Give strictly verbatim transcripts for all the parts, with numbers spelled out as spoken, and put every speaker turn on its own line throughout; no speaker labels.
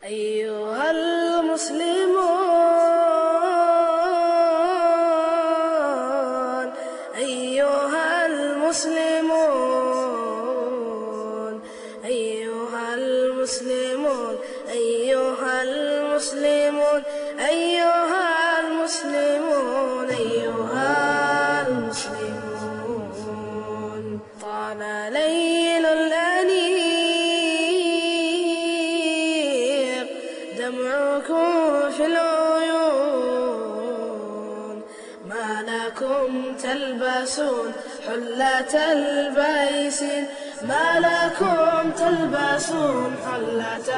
أيها المسلمون أيها المسلمون أيها المسلمون أيها المسلمون أيها المسلمون أيها المسلمون طال ليل الأنيق دمعكم في العيون ما لكم تلبسون حلة البيسين ما لكم تلبسون حلة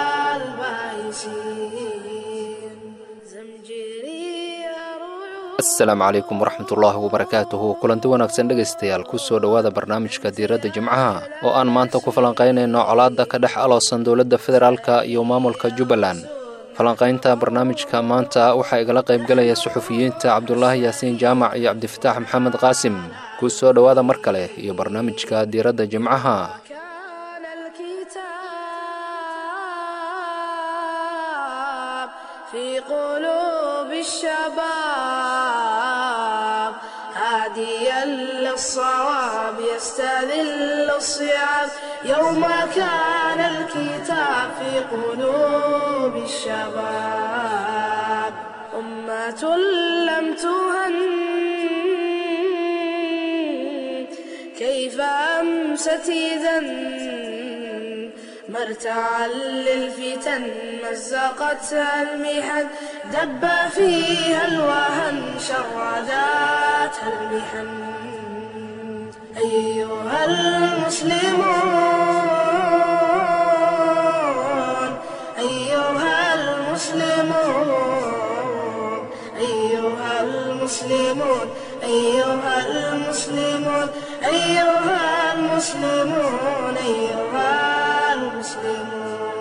البيسين زمجري
asalaamu calaykum waraxmatullaahi wabarakaatuhu kulanti wanaagsan dhegaystayaal ku soo dhowaada barnaamijka diiradda jimcaha oo aan maanta ku falanqaynayno colaadda ka dhex aloosan dowladda federaalka iyo maamulka jubbaland falanqaynta barnaamijka maanta waxaa igala qaybgalaya suxufiyiinta cabdulaahi yaasiin jaamac iyo cabdifataax maxamed qaasim ku soo dhowaada mar kale iyo barnaamijka diiradda jimcaha
كان الكتاب في قلوب الشباب هاديا للصواب يستذل الصعاب يوم كان الكتاب في قلوب الشباب أمة لم تهن كيف أمست إذن مرتعا للفتن مزقتها المحن دب فيها الوهن شرداتها المحن أيها المسلمون أيها المسلمون أيها المسلمون أيها المسلمون أيها المسلمون أيها المسلمون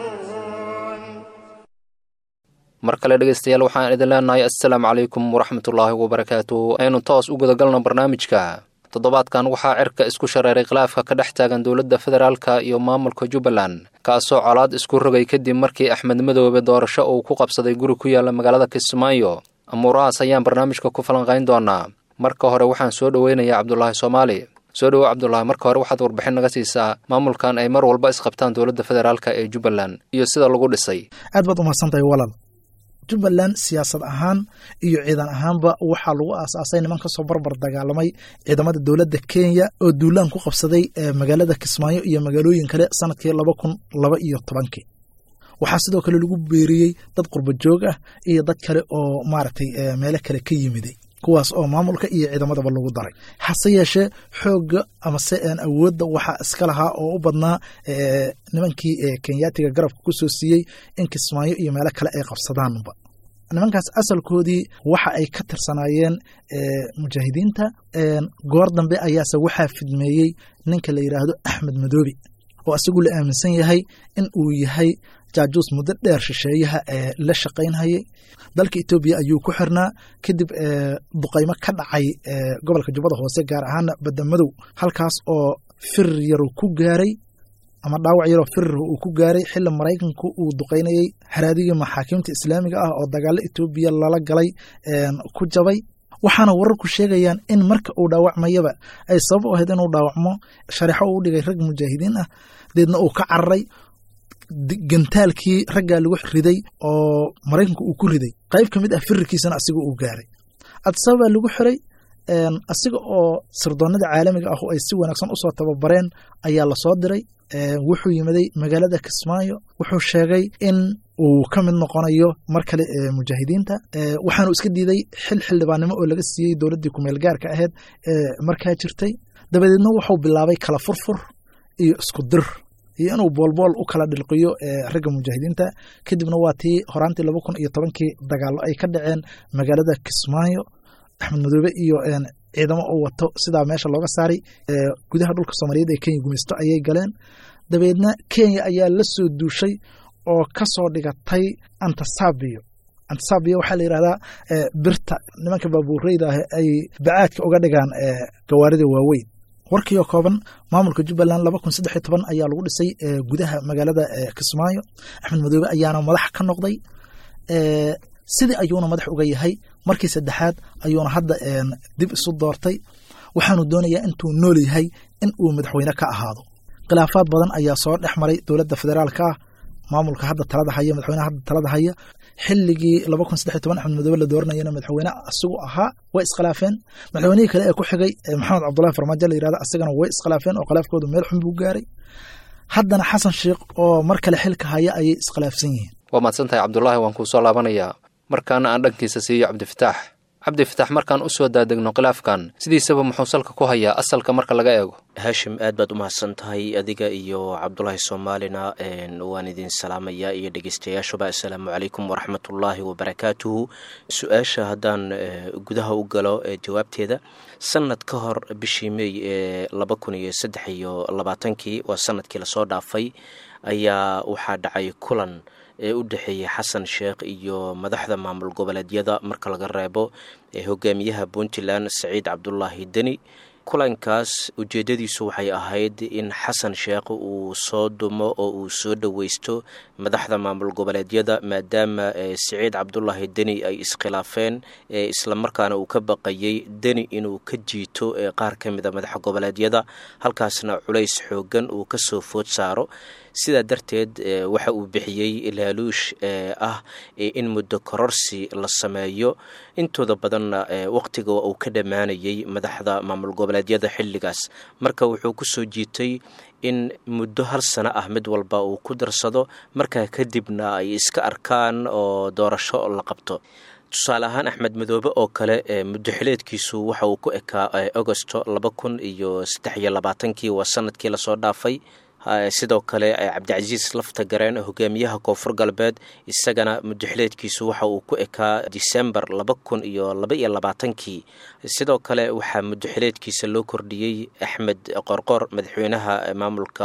mar kale dhegaystayaal waxaan idin leenahay assalaamu calaykum waraxmatullaahi wabarakaatuh aynu toos u gudagalno barnaamijka toddobaadkan waxaa cirka isku shareeray khilaafka ka dhex taagan dowladda federaalka iyo maamulka jubbaland kaasoo colaad isku rogay kadib markii axmed madoobe doorasho uu ku qabsaday guri ku yaala magaalada kismaayo amuurahaas ayaan barnaamijka ku falanqayn doonaa marka hore waxaan soo dhoweynayaa cabdulaahi soomaali soo dhowo cabdulaahi marka hore waxaad warbixin naga siisaa maamulkan ay mar walba isqabtaan dowladda federaalka ee jubbaland iyo sida lagu dhisay
aad baad umahadsantahay walaal jubbaland siyaasad ahaan iyo ciidan ahaanba waxaa lagu aasaasay niman kasoo barbar dagaalamay ciidamada dowladda kenya oo duulaan ku qabsaday magaalada kismaayo iyo magaalooyin kale sanadkii laba kun laba iyo tobankii waxaa sidoo kale lagu beeriyey dad qurba joog ah iyo dad kale oo maaragtay meelo kale ka yimiday kuwaas oo maamulka iyo ciidamadaba lagu daray hase yeeshee xoogga ama se aan awoodda waxaa iska lahaa oo u badnaa nimankii kenyaatiga garabka ku soo siiyey in kismaayo iyo meelo kale ay qabsadaanba nimankaas asalkoodii waxa ay ka tirsanaayeen mujaahidiinta goor dambe ayaase waxaa fidmeeyey ninka la yidhaahdo axmed madoobe oo asigu la aaminsan yahay in uu yahay jaajuus muddo dheer shisheeyaha ee la shaqaynhayay dalka etoobiya ayuu ku xirnaa kadib duqaymo ka dhacay gobolka jubbada hoose gaar ahaana badamadow halkaas oo firir yaru ku gaaray ama dhaawac yaroo firir uu ku gaaray xilli maraykanku uu duqaynayey haraadigii maxaakiimta islaamiga ah oo dagaalo etoobiya lala galay ku jabay waxaana wararku sheegayaan in marka uu dhaawacmayaba ay sabab u ahayd inuu dhaawacmo shareexo uu dhigay rag mujaahidiin ah deedna uu ka cararay gantaalkii raggaa lagu riday oo maraykanku uu ku riday qayb ka mid ah firirkiisana asiga uu gaaray adsababaa lagu xiray asiga oo sirdoonada caalamiga ah oo ay si wanaagsan usoo tababareen ayaa lasoo diray wuxuu yimiday magaalada kismaayo wuxuu sheegay in uu ka mid noqonayo mar kale mujaahidiinta waxaanu iska diiday xil xildhibaannimo oo laga siiyey dowladdii kumeel gaarka ahayd markaa jirtay dabadeedna wuxuu bilaabay kala furfur iyo isku dir iyo inuu boolbool u kala dhilqiyo ragga mujaahidiinta kadibna waa tii horaantii laba kun iyo tobankii dagaallo ay ka dhaceen magaalada kismaayo axmed madoobe iyo ciidamo uu wato sidaa meesha looga saaray gudaha dhulka soomaaliyeed ee kenya gumaysto ayay galeen dabeedna kenya ayaa la soo duushay oo ka soo dhigatay antasabiyo antasabiyo waxaa la yidhahdaa birta nimanka baabuureyda ah ay bacaadka uga dhigaan gawaarida waaweyn warkii oo kooban maamulka Jubbaland laba kun saddex iyo toban ayaa lagu dhisay gudaha magaalada Kismaayo. Axmed Madoobe ayaana madax ka noqday ee sidii ayuuna madax uga yahay markii saddexaad ayuuna hadda dib isu doortay waxaanu doonayaa intuu nool yahay in uu madaxweyne ka ahaado. khilaafaad badan ayaa soo dhexmaray dowladda federaalka ah maamulka hadda talada haya madaxweynaha hadda talada haya xilligii laba kun saddex iyo toban Axmed Madoobe la dooranayna madaxweyne asigu ahaa way iskhilaafeen madaxweynihii kale ee ku xigay Maxamed Cabdullaahi Farmaajo la yiraahdo asagana way iskhilaafeen oo khilaafkoodu meel xun buu gaaray haddana Xasan Sheekh oo mar kale xilka haya ayay iskhilaafsan yihiin.
waa mahadsantahay Cabdullaahi waan ku soo laabanayaa markaana aan dhankiisa siiyo Cabdifataax cabdifataax markaan u soo daadegno khilaafkan sidiisaba muxuu salka ku hayaa asalka marka laga eego.
Hashim aad baad u mahadsan tahay adiga iyo Cabdullaahi Soomaalina waan idin salaamayaa iyo dhageystayaashuba assalaamu calaykum waraxmatullaahi wabarakaatuhu. su-aasha haddaan gudaha u galo jawaabteeda sanad ka hor bishii May ee laba kun iyo saddex iyo labaatankii waa sanadkii lasoo dhaafay ayaa waxaa dhacay kulan ee u dhaxeeyay Xasan Sheekh iyo madaxda maamul goboleedyada marka laga reebo ee hogaamiyaha Puntland Saciid Cabdullaahi Deni. kulankaas ujeedadiisu waxay ahayd in Xasan Sheekh uu soo dumo oo uu soo dhaweysto madaxda maamul goboleedyada maadaama Saciid Cabdullaahi Deni ay iskhilaafeen isla markaana uu ka baqayay Deni inuu ka jiito qaar ka mid ah madaxda goboleedyada halkaasna culays xoogan uu ka soo food saaro. sidaa darteed waxa uu bixiyay ilaaluush ah in muddo kororsi la sameeyo intooda badanna waqtiga uu ka dhamaanayay madaxda maamul goboleedyada xilligaas marka wuxuu ku soo jiitay in muddo hal sano ah mid walba uu ku darsado markaa kadibna ay iska arkaan oo doorasho la qabto. tusaale ahaan Axmed Madoobe oo kale muddo xileedkiisu waxa uu ku ekaa Agosto laba kun iyo saddex iyo labaatankii waa sanadkii lasoo dhaafay. sidoo kale Cabdicasiis Lafta Gareen hogaamiyaha Koonfur Galbeed isagana muddo xileedkiisu waxa uu ku ekaa December laba kun iyo laba iyo labaatankii. sidoo kale waxaa muddo xileedkiisa loo kordhiyay Axmed Qorqor madaxweynaha maamulka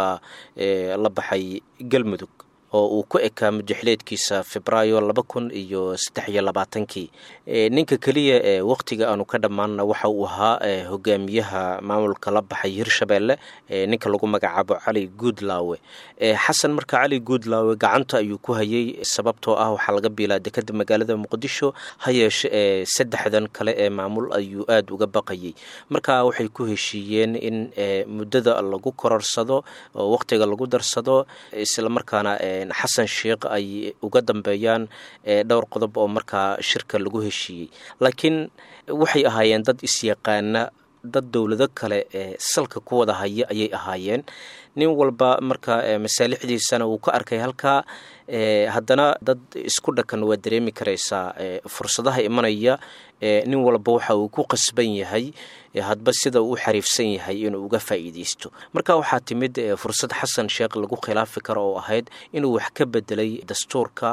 la baxay Galmudug oo uu ku ekaa muddo xileedkiisa Febraayo laba kun iyo saddex iyo labaatankii. ninka kaliya ee waqtiga aanu ka dhamaanna waxa uu ahaa hogaamiyaha maamulka la baxay Hirshabeelle ninka lagu magacaabo Cali Guudlaawe. Xasan marka Cali Guudlaawe gacanta ayuu ku hayay sababtoo ah waxa laga biilaa dekada magaalada Muqdisho hayeeshe saddexdan kale ee maamul ayuu aad uga baqayay marka waxay ku heshiiyeen in muddada lagu kororsado oo waqtiga lagu darsado isla markaana Xasan Sheekh ay uga dambeeyaan dhowr qodob oo markaa shirka lagu heshiiyey laakiin waxay ahaayeen dad isyaqaana dad dawlado kale ee salka ku wada haya ayay ahaayeen nin walba marka masaalixdiisana uu ka arkay halka haddana dad isku dhakan waa dareemi karaysaa fursadaha imanaya nin walba waxa uu ku qasban yahay hadba sida uu xariifsan yahay inuu uga faa'iideysto marka waxaa timid fursad Xasan Sheekh lagu khilaafi karo oo ahayd inuu wax ka bedelay dastuurka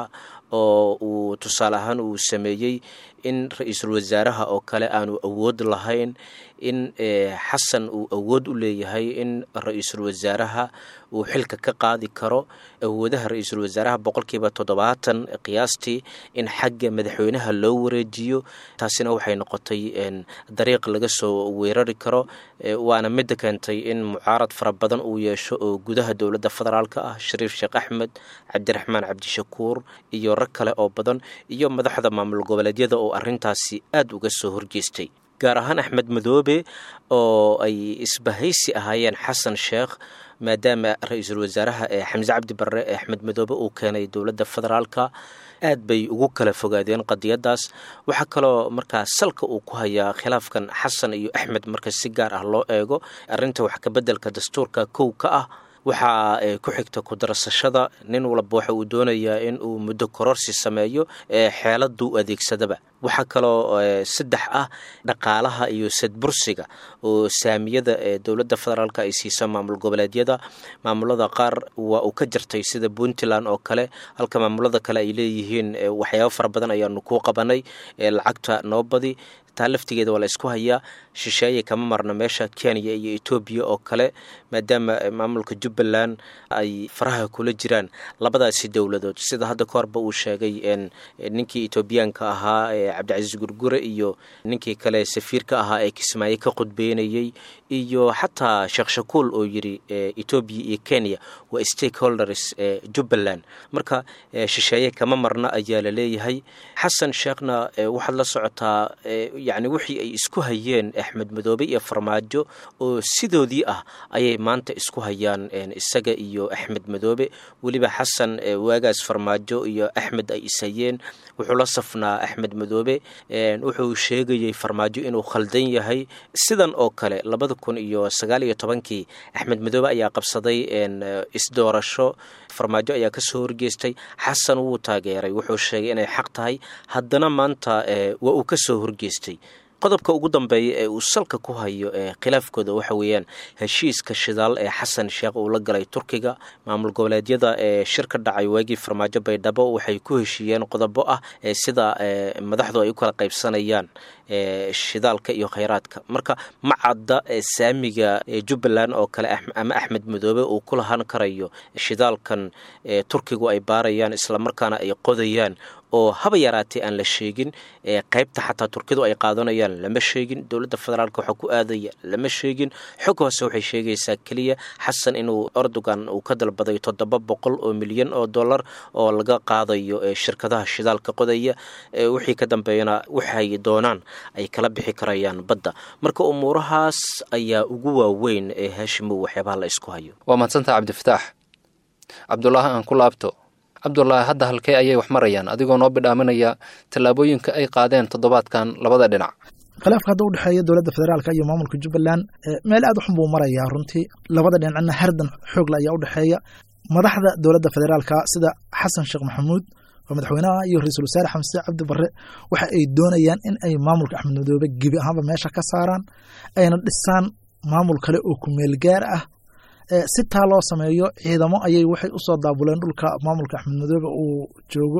oo uu tusaale ahaan uu sameeyay in ra'iisul wasaaraha oo kale aanu awood lahayn in Xasan uu awood u leeyahay in ra'iisul wasaaraha uu xilka ka qaadi karo awoodaha ra'iisul wasaaraha boqolkiiba toddobaatan qiyaastii in xagga madaxweynaha loo wareejiyo taasina waxay noqotay dariiq laga soo weerari karo waana mid keentay in mucaarad fara badan uu yeesho oo gudaha dawladda federaalka ah Shariif Sheekh Axmed Cabdiraxmaan Cabdishakuur iyo rag kale oo badan iyo madaxda maamul goboleedyada oo arrintaasi aad uga soo horjeestay gaar ahaan Axmed Madoobe oo ay isbahaysi ahaayeen Xasan Sheekh maadaama ra'iisul wasaaraha ee Xamse Cabdi Barre ee Axmed Madoobe uu keenay dawladda federaalka aad bay ugu kala fogaadeen qadiyadaas waxa kale markaa salka uu ku hayaa khilaafkan Xasan iyo Axmed marka si gaar ah loo eego arrinta wax ka bedelka dastuurka kow ka ah waxaa ku xigta ku darasashada nin walba waxa uu doonayaa in uu muddo kororsi sameeyo xeeladu adeegsadaba waxa kale saddex ah dhaqaalaha iyo sadbursiga oo saamiyada ee dawladda federaalka ay siiso maamul goboleedyada maamulada qaar waa uu ka jirtay sida Puntland oo kale halka maamulada kale ay leeyihiin waxyaabo fara badan ayaanu ku qabanay lacagta noo badi taa laftigeeda waa la isku hayaa. shisheeye kama marna meesha Kenya iyo Ethiopia oo kale, maadaama maamulka Jubbaland ay faraha kula jiraan labadaasi dowladood, sida hadda koorba uu sheegay in ninkii Ethiopianka ahaa Cabdicasiis Gurgure iyo ninkii kale safiirka ahaa ee Kismaayo ka qudbeynayay, iyo xataa Sheekh Shakuul oo yiri Ethiopia iyo Kenya waa stakeholders ee Jubbaland. marka shisheeye kama marna ayaa la leeyahay. Xasan Sheekhna waxaad la socotaa yani wixii ay isku hayeen Axmed Madoobe iyo Farmaajo oo sidoodii ah ayay maanta isku hayaan isaga iyo Axmed Madoobe. waliba Xasan waagaas Farmaajo iyo Axmed ay isayeen, wuxuu la safnaa Axmed Madoobe, wuxuu sheegayay Farmaajo inuu khaldan yahay. sidan oo kale labada kun iyo sagaal iyo tobankii Axmed Madoobe ayaa qabsaday isdoorasho, Farmaajo ayaa ka soo horgeestay, Xasan wuu taageeray, wuxuu sheegay inay xaq tahay, haddana maanta waa uu ka soo horgeestay. qodobka ugu dambeeya ee uu salka ku hayo ee khilaafkooda waxa weeyaan heshiiska shidaal ee Xasan Sheekh uu la galay Turkiga. maamul goboleedyada ee shirka dhacay waagii Farmaajo Baydhabo waxay ku heshiiyeen qodobo ah sida madaxdu ay u kala qaybsanayaan shidaalka iyo kheyraadka. marka macadda saamiga Jubbaland oo kale ama Axmed Madoobe uu ku lahan karayo shidaalkan Turkigu ay baarayaan isla markaana ay qodayaan oo haba yaraatay aan la sheegin. qaybta xataa Turkidu ay qaadanayaan lama sheegin, dowladda federaalka waxa ku aadaya lama sheegin. xog hoose waxay sheegaysaa kaliya Xasan inuu Erdogan uu ka dalbaday toddoba boqol oo milyan oo dollar oo laga qaadayo shirkadaha shidaalka qodaya, wixii ka dambeeyana waxay doonaan ay kala bixi karayaan badda. marka umuurahaas ayaa ugu waaweyn ee Haashimo waxyaabaha la isku hayo.
waa mahadsantahay Cabdifataax. Cabdullaahi aan ku laabto. Cabdullaahi, hadda halkee ayay wax marayaan adigoo noo bidhaaminaya tallaabooyinka ay qaadeen toddobaadkan labada dhinac?
khilaafka hadda u dhexeeya dowladda federaalka iyo maamulka Jubbaland meel aad u xun buu marayaa runtii. labada dhinacna hardan xoog la ayaa u dhexeeya. madaxda dowladda federaalka sida Xasan Sheekh Maxamuud oo madaxweynaha iyo ra'iisul wasaare Xamse Cabdi Barre waxa ay doonayaan in ay maamulka Axmed Madoobe gebi ahaanba meesha ka saaraan, ayna dhisaan maamul kale oo ku meel gaar ah. si taa loo sameeyo ciidamo ayay waxay u soo daabuleen dhulka maamulka Axmed Madoobe uu joogo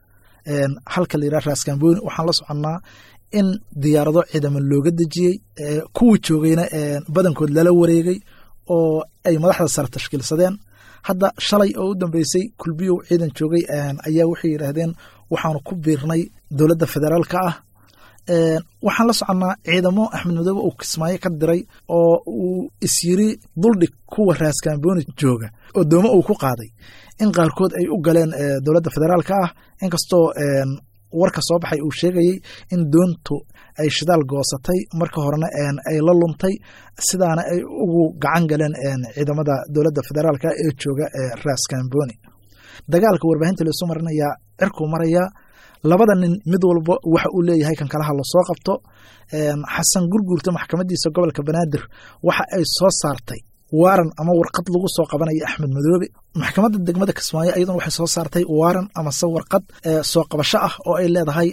halka la yiraahdo Raaskambooni. waxaan la soconnaa in diyaarado ciidamo looga dejiyey, kuwii joogayna badankood lala wareegay oo ay madaxda sare tashkiilsadeen. hadda shalay oo u dambeysay kulbiyow ciidan joogay ayaa waxay yiraahdeen waxaanu ku biirnay dowladda federaalka ah. waxaan la soconnaa ciidamo Axmed Madoobe uu Kismaayo ka diray oo uu isyiri duldhig kuwa Raaskambooni jooga oo doomo uu ku qaaday in qaarkood ay u galeen dowladda federaalka ah, inkastoo warka soo baxay uu sheegayay in doontu ay shidaal goosatay marka horena ay la luntay, sidaana ay ugu gacan galeen ciidamada dowladda federaalka ee jooga Raaskambooni. dagaalka warbaahinta la soo marinaya cirku maraya. labada nin mid walba waxa uu leeyahay kan kalaha la soo qabto. Xasan Gurgurta maxkamadiisa gobolka Banaadir waxa ay soo saartay waaran ama warqad lagu soo qabanayo Axmed Madoobe. maxkamadda degmada Kismaayo ayaduna waxay soo saartay waaran ama warqad soo qabasho ah oo ay leedahay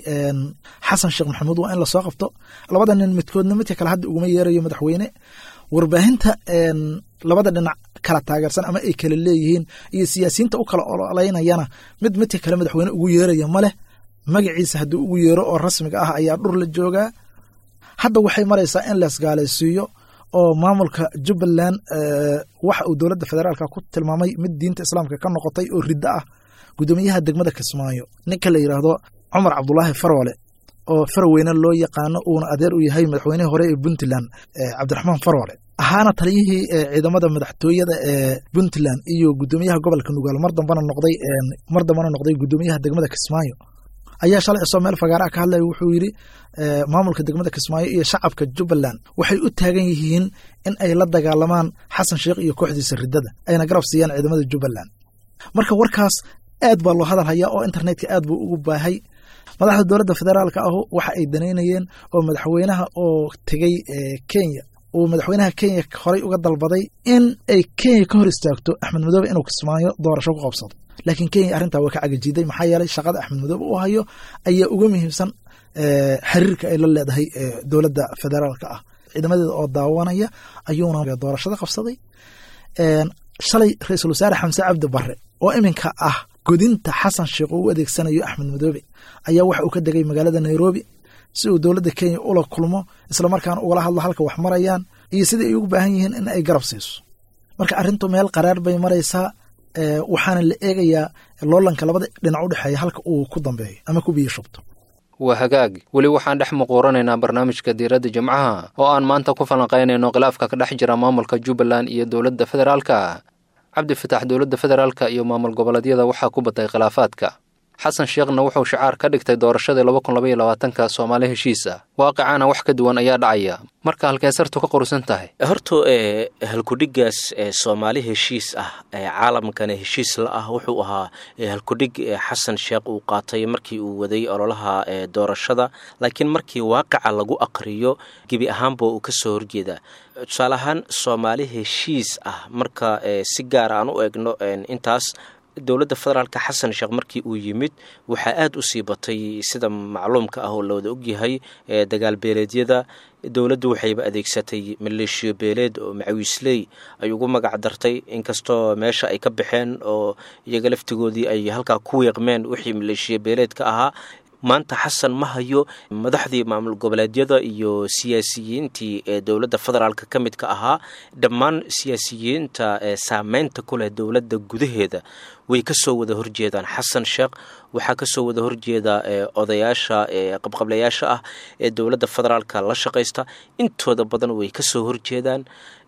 Xasan Sheekh Maxamuud waa in la soo qabto. labada nin midkoodna midka kale hadda uguma yeerayo madaxweyne. warbaahinta labada dhinac kala taageersan ama ay kala leeyihiin iyo siyaasiyiinta u kala ololeynayana mid midka kale madaxweyne ugu yeeraya ma leh. magaciisa haddii ugu yeero oo rasmiga ah ayaa dhur la joogaa. hadda waxay maraysaa in la isgaalaysiiyo oo maamulka Jubbaland waxa uu dowladda federaalka ku tilmaamay mid diinta islaamka ka noqotay oo ridda ah. gudoomiyaha degmada Kismaayo ninka la yiraahdo Cumar Cabdullaahi Farwale oo Farweyne loo yaqaano uuna adeer u yahay madaxweynihii hore ee Puntland Cabdiraxmaan Farwale, ahaana taliyihii ciidamada madaxtooyada ee Puntland iyo gudoomiyaha gobolka Nugaal, mar dambana noqday mar dambana noqday gudoomiyaha degmada Kismaayo, ayaa shalay soo meel fagaara ka hadlay. wuxuu yiri maamulka degmada Kismaayo iyo shacabka Jubbaland waxay u taagan yihiin in ay la dagaalamaan Xasan Sheekh iyo kooxdiisa riddada, ayna garab siiyaan ciidamada Jubbaland. marka warkaas aad baa loo hadal hayaa oo internetka aad buu ugu baahay. madaxda dowladda federaalka ah waxa ay daneynayeen oo madaxweynaha oo tagay Kenya uu madaxweynaha Kenya horey uga dalbaday in ay Kenya ka hor istaagto Axmed Madoobe inuu Kismaayo doorasho ku qabsado. laakiin Kenya arrintaa waa ka cagajiiday maxaa yeelay shaqada Axmed Madoobe uu hayo ayaa uga muhiimsan xiriirka ay la leedahay dowladda federaalka ah. ciidamadeeda oo daawanaya ayuuna doorashada qabsaday. shalay ra'iisul wasaare Xamse Cabdi Barre oo iminka ah godinta Xasan Sheekh uu adeegsanayo Axmed Madoobe ayaa waxa uu ka degay magaalada Nairobi si uu dowladda kenya ula kulmo islamarkaana ugala hadlo halka wax marayaan iyo sidai ay ugu baahan yihiin in ay garab siiso marka arrintu meel qaraar bay maraysaa waxaana la eegayaa loolanka labada dhinac u dhexeeya halka uu ku dambeeyo ama ku biyo shubto
waa hagaag weli waxaan dhex muquuranaynaa barnaamijka diiradda jimcaha oo aan maanta ku falanqaynayno khilaafka ka dhex jira maamulka jubbaland iyo dowladda federaalka cabdi fataax dowladda federaalka iyo maamul goboleedyada waxaa ku batay khilaafaadka xasan sheekhna wuxuu shacaar ka dhigtay doorashadii laba kun labaiyo labaatanka soomaali heshiis ah waaqicana wax ka duwan ayaa dhacaya marka halkee sartu ka qorusan tahay
horta ee halkudhigaas ee soomaali heshiis ah ee caalamkana heshiis la ah wuxuu ahaa halkudhig xasan sheekh uu qaatay markii uu waday ololaha ee doorashada laakiin markii waaqica lagu aqriyo gebi ahaanba uu ka soo horjeedaa tusaale ahaan soomaali heshiis ah marka si gaar aan u eegno intaas dowladda federaalka xasan sheekh markii uu yimid waxaa aad u sii batay sida macluumka ah oo la wada ogyahay dagaal beeleedyada dowladdu waxayba adeegsatay maleeshiyo beeleed oo macawiisley ay ugu magac dartay inkastoo meesha ay ka baxeen oo iyaga laftigoodii ay halkaa ku weeqmeen wixii maleeshiyo beeleedka ahaa maanta xasan ma hayo madaxdii maamul goboleedyada iyo siyaasiyiintii ee dowladda federaalka ka midka ahaa dhammaan siyaasiyiinta ee saameynta ku leh dowladda gudaheeda way ka soo wada horjeedaan xasan sheekh waxaa ka soo wada horjeeda odayaasha qabqablayaasha ah ee dowladda federaalka la shaqaysta intooda badan way ka soo horjeedaan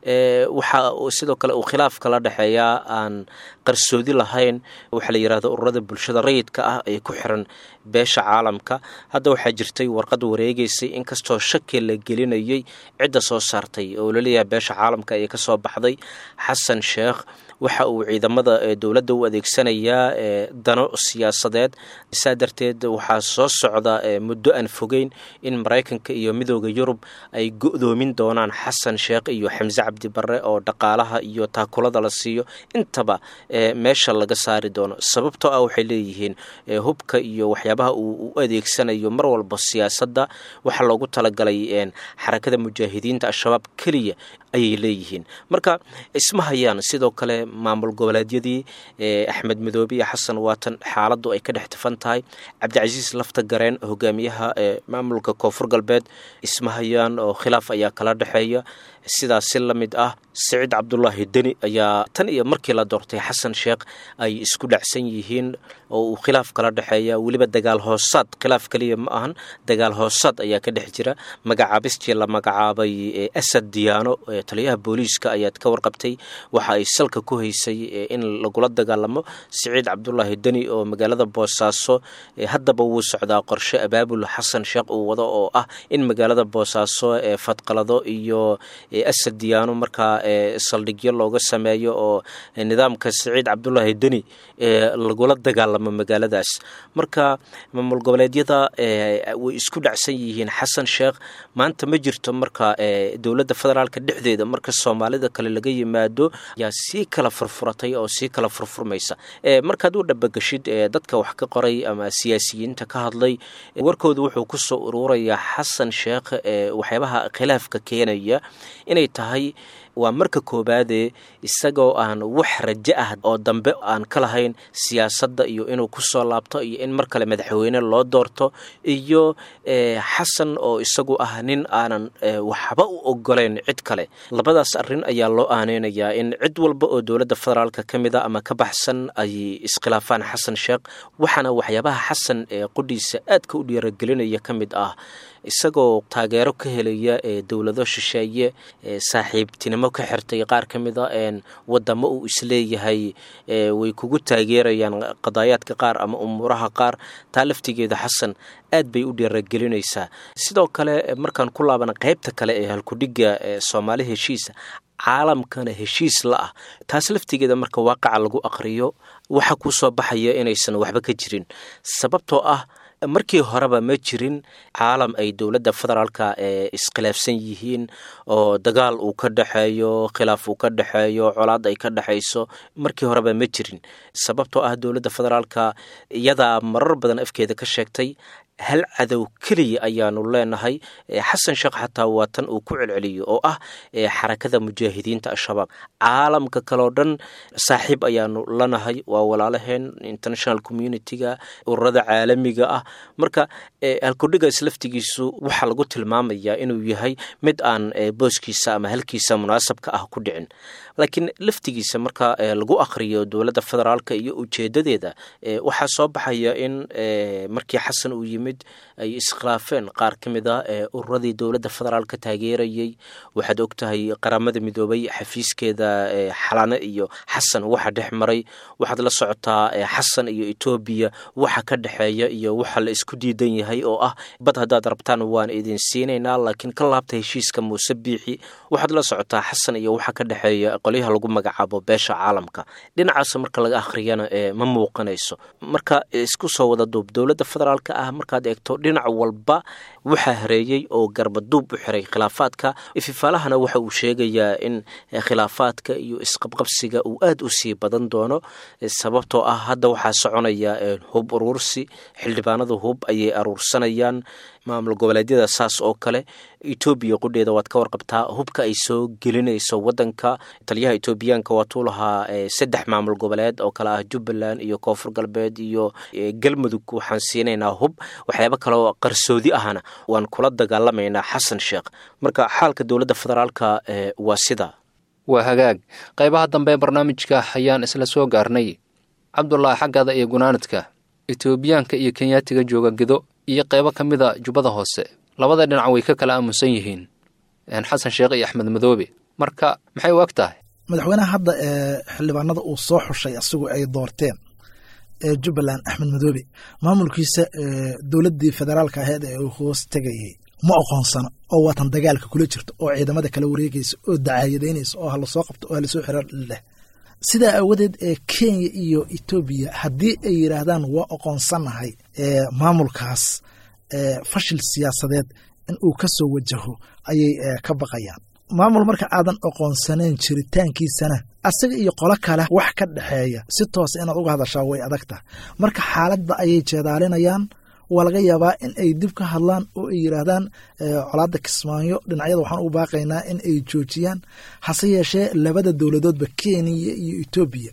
waxaa sidoo kale uu khilaaf kala dhexeeyaa aan qarsoodi lahayn waxaa la yidhahda ururada bulshada rayidka ah ee ku xiran beesha caalamka hadda waxaa jirtay warqad wareegaysay inkastoo shaki la gelinayay cidda soo saartay oo laleeyahay beesha caalamka ee ka soo baxday xasan sheekh waxa uu ciidamada dowladda u adeegsanayaa dano siyaasadeed saa darteed waxaa soo socda muddo aan fogeyn in maraykanka iyo midooda yurub ay go'doomin doonaan xasan sheekh iyo xamse cabdi barre oo dhaqaalaha iyo taakulada la siiyo intaba meesha laga saari doono sababtoo ah waxay leeyihiin hubka iyo waxyaabaha uu u adeegsanayo mar walba siyaasadda waxaa loogu talagalay xarakada mujaahidiinta al-shabaab keliya ayay leeyihiin marka isma hayaan sidoo kale maamul goboleedyadii axmed midoobe iyo xasan waatan xaaladdu ay ka dhex tifan tahay cabdicasiis lafta gareen hogaamiyaha maamulka koonfur galbeed isma hayaan oo khilaaf ayaa kala dhexeeya sidaas si la mid ah siciid cabdulaahi deni ayaa tan iyo markii la doortay xasan sheekh ay isku dhacsan yihiin oo uu khilaaf kala dhexeeya weliba dagaal hoosaad khilaaf kaliya ma ahan dagaal hoosaad ayaa ka dhex jira magacaabistii la magacaabay asad diyaano taliyaha booliiska ayaad ka warqabtay waxa ay salka ku haysay in lagula dagaalamo siciid cabdulaahi deni oo magaalada boosaaso haddaba wuu socdaa qorshe abaabul xasan sheekh uu wado oo ah in magaalada boosaaso fadqalado iyo asad diyaano markaa saldhigyo looga sameeyo oo nidaamka siciid cabdulaahi deni lagula dagaalamo magaaladaas marka maamul goboleedyada way isku dhacsan yihiin xasan sheekh maanta ma jirto marka dowladda federaalka dhexdeeda marka soomaalida kale laga yimaado yaa sii kala furfuratay oo sii kala furfurmaysa markaad u dhabagashid dadka wax ka qoray ama siyaasiyiinta ka hadlay warkooda wuxuu ku soo ururayaa xasan sheekh waxyaabaha khilaafka keenaya inay tahay waa marka koobaadee isagoo aan wax rajo ah oo dambe aan ka lahayn siyaasadda iyo inuu ku soo laabto iyo in mar kale madaxweyne loo doorto iyo xasan oo isagu ah nin aanan waxba u ogoleyn cid kale labadaas arrin ayaa loo aaneynayaa in cid walba oo dowladda federaalka ka mid a ama ka baxsan ay iskhilaafaan xasan sheekh waxaana waxyaabaha xasan ee qudhiisa aadka u dhiiragelinaya ka mid ah isagoo taageero ka helaya ee dowlado shisheeye ee saaxiibtinimo ka xirtay qaar ka mid a een wadamo uu isleeyahay way kugu taageerayaan qadaayaadka qaar ama umuuraha qaar taa laftigeeda xasan aad bay u dhiiragelinaysaa sidoo kale markaan ku laabana qaybta kale ee halkudhiga ee Soomaali heshiisa caalamkana heshiis la ah taas laftigeeda marka waaqaca lagu aqriyo waxa ku soo baxaya inaysan waxba ka jirin sababtoo ah markii horeba ma jirin caalam ay dowladda federaalka ee iskhilaafsan yihiin oo dagaal uu ka dhaxeeyo khilaaf uu ka dhaxeeyo colaad ay ka dhaxayso markii horeba ma jirin sababtoo ah dowladda federaalka iyada marar badan afkeeda ka sheegtay hal cadow kaliya ayaanu leenahay xasan sheekh xataa waa tan uu ku celceliyo oo ah xarakada mujaahidiinta al-shabaab caalamka kaleo dhan saaxiib ayaanu lanahay, waa walaalaheen international community-ga, ururada caalamiga ah. marka halkudhiga islaftigiisu waxaa lagu tilmaamayaa inuu yahay mid aan booskiisa ama halkiisa munaasabka ah ku dhicin. laakiin laftigiisa marka lagu akhriyo dowladda federaalka iyo ujeedadeeda waxaa soo baxaya in markii xasan uu yimid ay iskhilaafeen qaar ka mid a ururadii dowladda federaalka taageerayay. waxaad ogtahay qaramada midoobay xafiiskeeda xalane iyo xasan waxa dhex maray. waxaad la socotaa xasan iyo etoobiya waxa ka dhexeeya iyo waxa la isku diidan yahay oo ah bad haddaad rabtaan waan idin siinaynaa laakiin ka laabta heshiiska muuse biixi. waxaad la socotaa xasan iyo waxa ka dhexeeya qolyaha lagu magacaabo beesha caalamka. dhinacaas marka laga akhriyana ma muuqanayso. marka isku soo wada duub dowladda federaalka ah markaad eegto dhinac walba waxaa hareeyey oo garbaduub u xiray khilaafaadka. ififaalahana waxa uu sheegayaa in khilaafaadka iyo isqabqabsiga uu aad u sii badan doono, sababtoo ah hadda waxaa soconaya hub uruursi. xildhibaanadu hub ayay aruursanayaan, maamul goboleedyada saas oo kale. etoobiya qudheeda waad ka warqabtaa hubka ay soo gelinayso wadanka. taliyaha etoobiyaanka waatuu lahaa saddex maamul goboleed oo kale ah jubbaland iyo koonfur galbeed iyo galmudug waxaan siinaynaa hub. waxyaabo kaleoo qarsoodi ahna waan kula dagaalamaynaa xasan sheekh. marka xaalka dowladda federaalka waa sida.
waa hagaag. qaybaha dambe ee barnaamijka ayaan isla soo gaarnay. cabdulaahi xaggaada iyo gunaanadka, etoobiyaanka iyo kenyaatiga jooga gedo iyo qaybo ka mida jubbada hoose, labada dhinac way ka kala aamusan yihiin xasan sheekh iyo axmed madoobe. marka maxay u eg tahay
madaxweynaha hadda ee xildhibaanada uu soo xushay asigu ay doorteen ee jubbaland axmed madoobe maamulkiisa dowladdii federaalka ahayd ee uu hoos tegayay ma aqoonsana oo waatan dagaalka kula jirto oo ciidamada kala wareegaysa oo dacaayadaynaysa oo hala soo qabto oo hala soo xiro leh. sidaa aawadeed ee kenya iyo etoobiya haddii ay yidhaahdaan waa aqoonsanahay maamulkaas fashil siyaasadeed in uu ka soo wajaho ayay ka baqayaan. maamul marka aadan aqoonsanayn jiritaankiisana asaga iyo qolo kale wax ka dhexeeya si toos inaad uga hadashaa way adagta. marka xaaladda ayay jeedaalinayaan. waa laga yaabaa in ay dib ka hadlaan oo ay yidhaahdaan colaadda kismaayo dhinacyada waxaan u baaqaynaa in ay joojiyaan. hase yeeshee labada dowladoodba kenya iyo etoobiya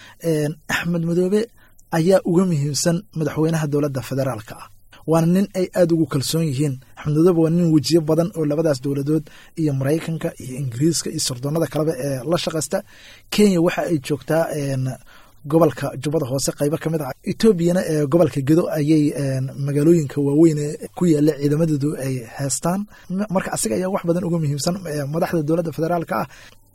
axmed madoobe ayaa uga muhiimsan madaxweynaha dowladda federaalka ah. waana nin ay aad ugu kalsoon yihiin. axmed madoobe waa nin wejiyo badan oo labadaas dowladood iyo maraykanka iyo ingiriiska iyo sirdoonada kaleba ee la shaqaysta. kenya waxa ay joogtaa gobolka jubbada hoose qaybo ka mid ah. etoobiyana ee gobolka gedo ayay magaalooyinka waaweyn ku yaalla ciidamadoodu ay haystaan. marka asaga ayaa wax badan uga muhiimsan madaxda dowladda federaalka ah.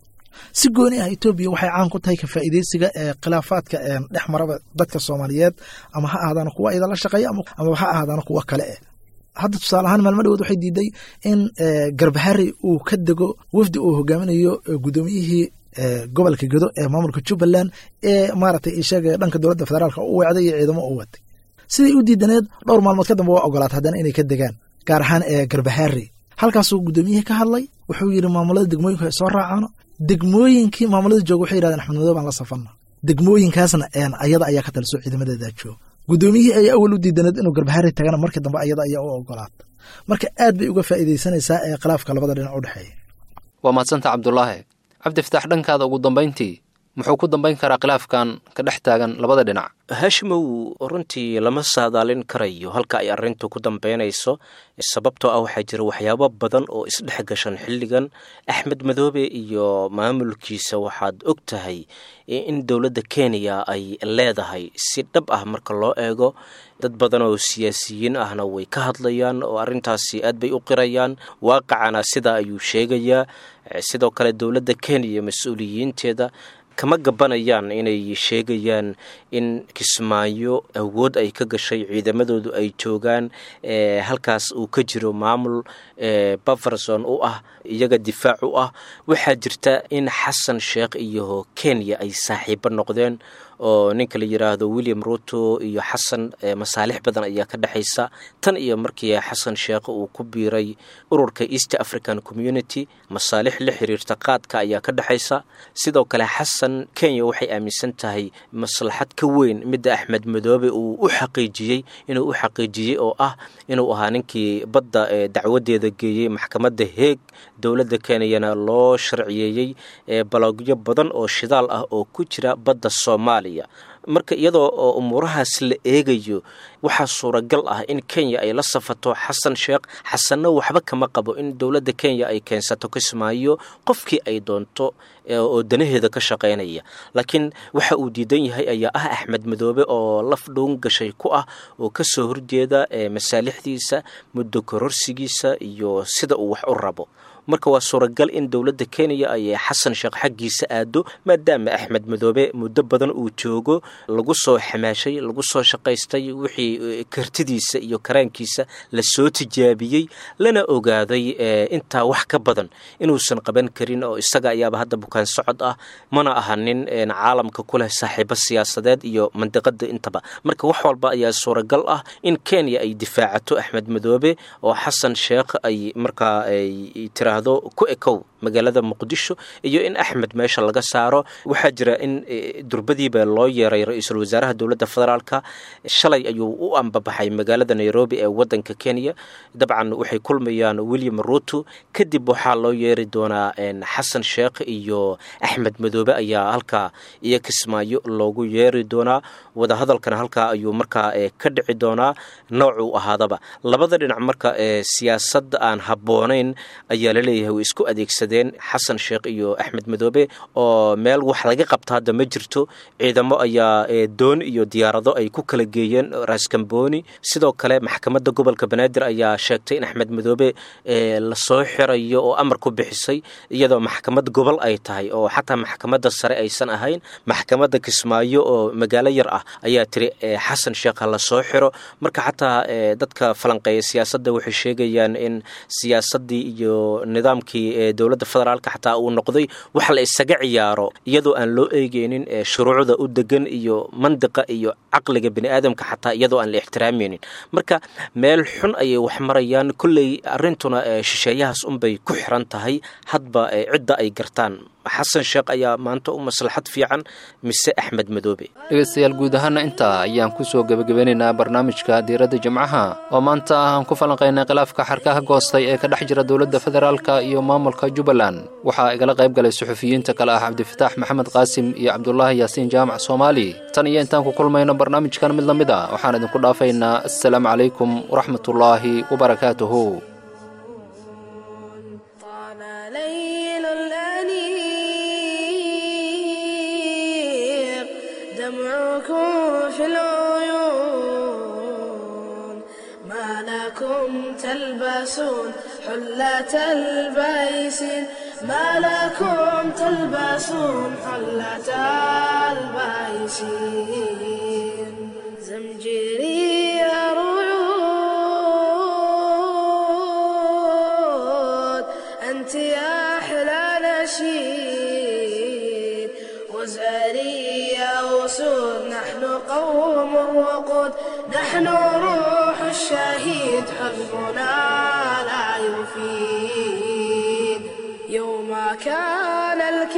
si gooni ah etoobiya waxay caan ku tahay ka faa'iidaysiga ee khilaafaadka dhex maraba dadka Soomaaliyeed ama ha ahaadana kuwa iyada la shaqeeya ama ha ahaadana kuwa kale ah. hadda tusaale ahaan maalmo dhawood waxay diiday in Garbahari uu ka dego wafdi uu hogaaminayo gudoomiyihii gobolka gedo ee maamulka Jubbaland ee maaragtay ishaga dhanka dowladda federaalka u wacday ciidamo u watay. sidii u diidaneed dhowr maalmood ka dambe waa ogolaatay haddana inay ka degaan gaar ahaan ee Garbahari. halkaasuu gudoomiyihii ka hadlay wuxuu yiri maamulada degmooyinka ay soo raacaan. degmooyinkii maamulada jooga waxay yiraahdeen axmed madoobe aan la safana. degmooyinkaasna ayada ayaa ka talsoo ciidamadeeda jooga. gudoomiyihii ayaa awal u diidaneed inuu Garbahari tagana markii dambe ayada ayaa u ogolaatay. marka aad bay uga faa'iideysanaysaa ee khilaafka labada dhinac u dhaxeeya.
waa maadsanta Cabdullaahi. cabdi fatax dhankaada ugu dambayntii muxuu ku dambayn karaa khilaafkan ka dhex taagan labada dhinac?
hashimow runtii lama saadaalin karayo halka ay arrintu ku dambaynayso, sababtoo ah waxaa jira waxyaabo badan oo isdhex gashan xilligan. axmed madoobe iyo maamulkiisa waxaad og tahay in dowladda kenya ay leedahay si dhab ah marka loo eego. dad badan oo siyaasiyiin ahna way ka hadlayaan oo arrintaasi aad bay u qirayaan. waaqacana sidaa ayuu sheegayaa. sidoo kale dowladda kenya mas-uuliyiinteeda kama gabanayaan inay sheegayaan in kismaayo awood ay ka gashay ciidamadoodu ay joogaan halkaas uu ka jiro maamul bufferson u ah iyaga difaac u ah. waxaa jirta in xasan sheekh iyo kenya ay saaxiibo noqdeen oo ninka la yiraahdo William Ruto iyo Xasan masaalix badan ayaa ka dhaxaysa tan iyo markii Xasan Sheekh uu ku biiray ururka East African Community masaalix la xiriirta qaadka ayaa ka dhaxaysa sidoo kale Xasan Kenya waxay aaminsan tahay maslaxad ka weyn mid Axmed Madoobe uu u xaqiijiyay inuu u xaqiijiyay oo ah inuu ahaa ninkii badda dacwadeeda geeyay maxkamadda Hague dawladda Kenya loo sharciyeeyay balogyo badan oo shidaal ah oo ku jira badda Soomaaliya marka iyadoo umurahaas la eegayo waxa suuragal ah in Kenya ay la safato Xasan Sheekh Xasanna waxba kama qabo in dawladda Kenya ay keensato Kismaayo qofkii ay doonto oo danaheeda ka shaqeynaya laakiin waxa uu diidan yahay ayaa ah Axmed Madoobe oo laf dhown gashay ku ah oo ka soo horjeeda masaalixdiisa muddo kororsigiisa iyo sida uu wax u rabo marka waa suuragal in dawladda Kenya ay Xasan Sheekh xaqiisa aado maadaama Axmed Madoobe muddo badan uu joogo lagu soo xamaashay lagu soo shaqaystay wixii kartidiisa iyo karaankiisa la soo tijaabiyay lana ogaaday inta wax ka badan inuusan qaban karin oo isaga ayaaba hadda bukaan socod ah mana ahanin caalamka kula saaxiibo siyaasadeed iyo mandiqada intaba marka wax walba ayaa suuragal ah in Kenya ay difaacato Axmed Madoobe oo Xasan Sheekh ay marka ay ku ekow magaalada Muqdisho iyo in Axmed meesha laga saaro waxa jira in durbadiiba loo yeeray ra'iisul wasaaraha dawladda federaalka shalay ayuu u ambabaxay magaalada Nairobi ee wadanka Kenya dabcan waxay kulmayaan William Ruto kadib waxa loo yeeri doonaa Xasan Sheekh iyo Axmed Madoobe ayaa halka iyo Kismaayo loogu yeeri doonaa wada hadalkan halka ayuu marka ka dhici doonaa noocu ahaadaba labada dhinac marka siyaasadda aan haboonayn ayaa la leeyahay isku adeegsadeen Xasan Sheekh iyo Axmed Madoobe oo meel wax laga qabto hadda ma jirto ciidamo ayaa doon iyo diyaarado ay ku kala geeyeen Raskamboni sidoo kale maxkamadda gobolka Banaadir ayaa sheegtay in Axmed Madoobe la soo xirayo oo amar ku bixisay iyadoo maxkamad gobol ay tahay oo xataa maxkamadda sare aysan ahayn maxkamadda Kismaayo oo magaalo yar ah ayaa tiri Xasan Sheekh la soo xiro marka xataa dadka falanqeeya siyaasadda waxay sheegayaan in siyaasadii iyo nidaamkii dawladda federaalka xataa uu noqday wax la isaga ciyaaro iyadoo aan loo eegeenin shuruucda u degan iyo mandiqa iyo aqliga bini aadamka xataa iyadoo aan la ixtiraamaynin marka meel xun ayay wax marayaan kulley arintuna shisheeyahaas un bay ku xiran tahay hadba cidda ay gartaan Xasan Sheekh ayaa maanta u maslaxad fiican mise Axmed Madoobe
dhegeystayaal guud ahaan inta ayaan ku soo gabagabeynaynaa barnaamijka diiradda jimcaha oo maanta aan ku falanqeynay khilaafka xarkaha goostay ee ka dhex jira dawladda federaalka iyo maamulka Jubbaland waxa ay kala qayb galay suxufiyiinta kale ah Cabdifataax Maxamed Qaasim iyo Cabdullaahi Yaasiin Jaamac Soomaali tan iyo intaan ku kulmayno barnaamijkan mid lamid ah waxaan idinku dhaafaynaa assalaamu calaykum waraxmatullaahi wabarakaatuhu
دمعكم في العيون ما لكم تلبسون حلة البيسين ما لكم تلبسون حلة البيسين زمجري رعود أنت يا أحلى نشيد وزاري أسود نحن قوم الوقود نحن روح الشهيد حزبنا لا يفيد يوم كان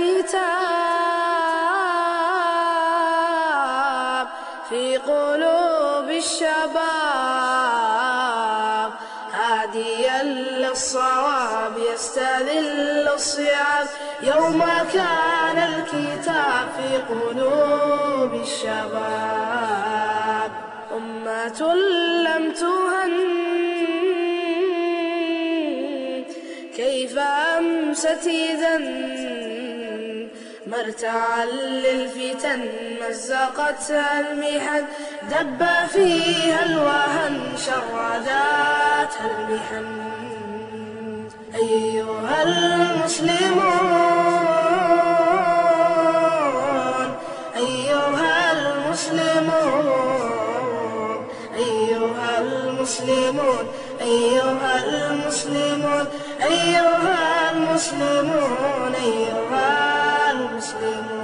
الكتاب في قلوب الشباب هاديا للصواب يستذل الصيام يوم كان الكتاب في قلوب الشباب أمة لم تهن كيف أمست إذا مرتعا للفتن مزقتها المحن دب فيها الوهن شرداتها المحن أيها المسلمون أيها المسلمون أيها المسلمون أيها المسلمون أيها المسلمون أيها المسلمون